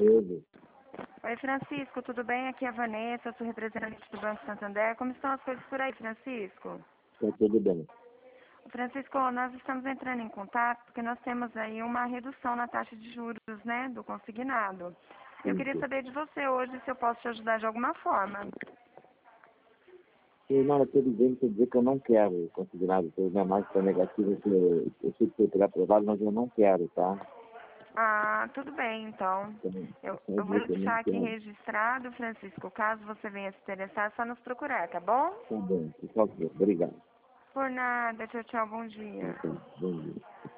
Tudo. Oi, Francisco, tudo bem? Aqui é a Vanessa, sou representante do Banco Santander. Como estão as coisas por aí, Francisco? Tá tudo bem. Francisco, nós estamos entrando em contato porque nós temos aí uma redução na taxa de juros, né, do consignado. Eu queria Isso. saber de você hoje se eu posso te ajudar de alguma forma. Não, eu estou dizendo que dizer que eu não quero considerado que minha marca está negativa, que eu sei que foi ter aprovado, mas eu não quero, tá? Ah, tudo bem, então. Então, Eu vou dizer que eu não deixar aqui quero. registrado, Francisco. Caso você venha se interessar, é só nos procurar, tá bom? Tá bom, por favor. Obrigado. Por nada, tchau, tchau, bom dia. Então, bom dia.